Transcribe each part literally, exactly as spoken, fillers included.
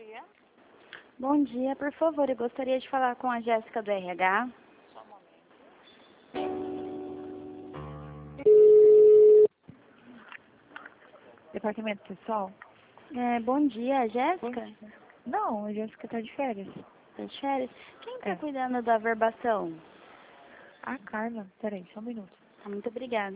dia. Bom dia, por favor, eu gostaria de falar com a Jéssica do R H. Só um momento. Departamento pessoal? É, bom dia, Bom Jéssica? dia. Não, a Jéssica tá de férias. Tá de férias? Quem tá É. cuidando da verbação? A Carla, peraí, só um minuto. Ah, muito obrigada.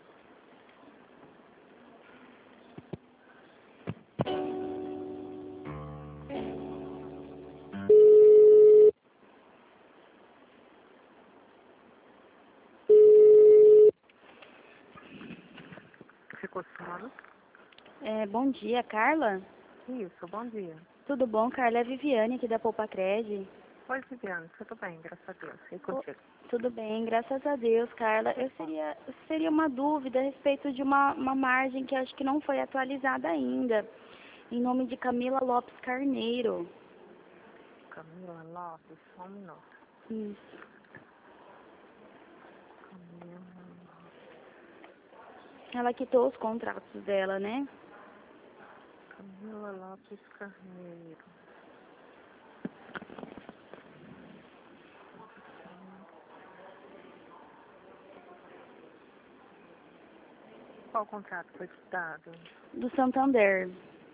Ficou sono? É, bom dia, Carla? Isso, bom dia. Tudo bom, Carla? É a Viviane aqui da Poupa Cred. Oi, Viviane, tudo bem, graças a Deus. E Ô, contigo? tudo bem, graças a Deus, Carla. Eu seria, seria uma dúvida a respeito de uma, uma margem que acho que não foi atualizada ainda. Em nome de Camila Lopes Carneiro. Camila Lopes, só um minuto. Isso. Camila, Ela quitou os contratos dela, né? Camila Lopes Carneiro. Qual contrato foi dado? Do Santander.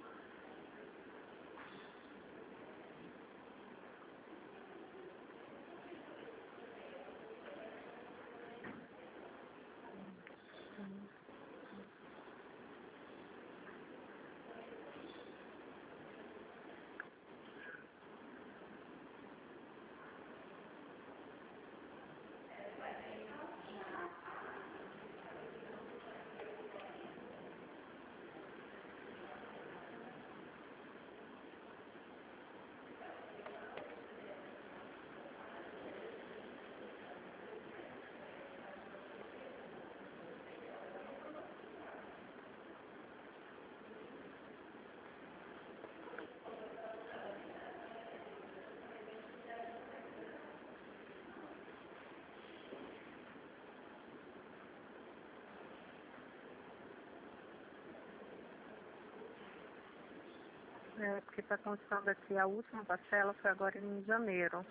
É, porque está constando aqui, a última parcela foi agora em janeiro.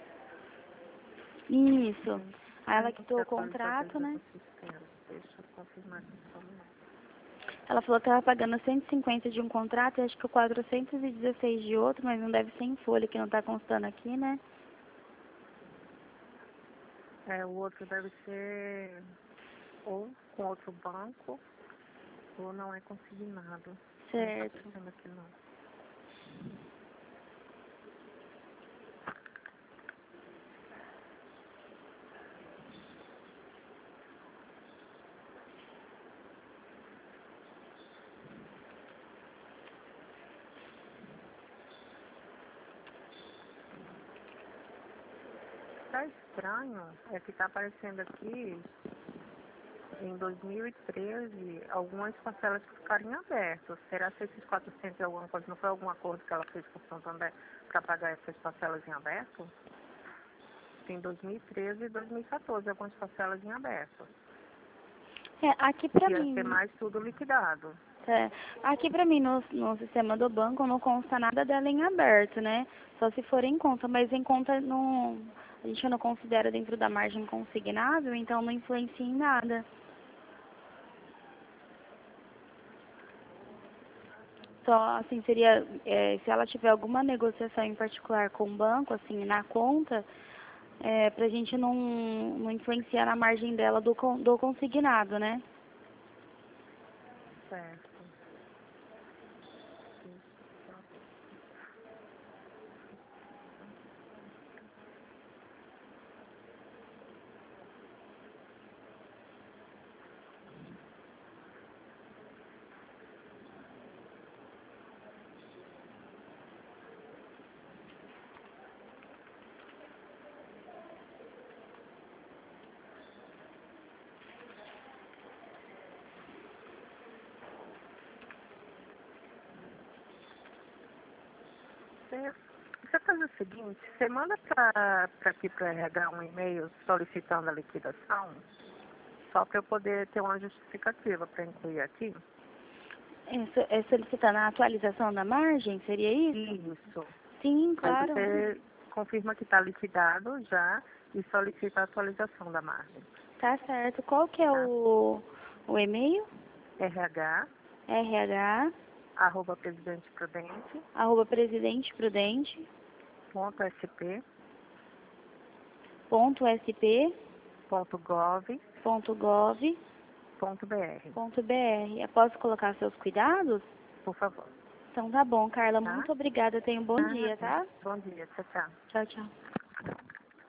Isso. Aí ela Não quitou sei o contrato, atualizar né? no sistema. Deixa eu confirmar aqui só um minuto. Ela falou que estava pagando cento e cinquenta de um contrato e acho que o quatrocentos e dezesseis de outro, mas não deve ser em folha, que não está constando aqui, né? É, o outro deve ser ou com outro banco ou não é consignado. Não está Certo. aparecendo aqui não. Tá estranho, é que tá aparecendo aqui em dois mil e treze algumas parcelas que ficaram em aberto. Será que esses quatrocentos e alguma coisa não foi algum acordo que ela fez com o Santander para pagar essas parcelas em aberto? Tem dois mil e treze e dois mil e quatorze algumas parcelas em aberto. É, aqui pra Ia mim, ser mais tudo liquidado. é, aqui pra mim no, no sistema do banco não consta nada dela em aberto, né? Só se for em conta, mas em conta não, a gente não considera dentro da margem consignável, então não influencia em nada. Só, assim, seria, é, se ela tiver alguma negociação em particular com o banco, assim, na conta, é, pra gente não, não influenciar na margem dela do, con- do consignado, né? Certo. Você você faz o seguinte, você manda para aqui para R H um e-mail solicitando a liquidação, só para eu poder ter uma justificativa para incluir aqui. Isso, é solicitando a atualização da margem, seria isso? Isso. Sim, Aí claro. você confirma que está liquidado já e solicita a atualização da margem. Tá certo. Qual que é Tá. o, o e-mail? RH, rh, arroba presidenteprudente, arroba presidenteprudente, ponto sp, ponto sp, ponto gov, ponto gov, ponto br. ponto br. Eu posso colocar seus cuidados? Por favor. Então tá bom, Carla. Tá? Muito obrigada. Tenha um bom Ah, dia, tá? bom dia. Tchau, tchau. Tchau, tchau.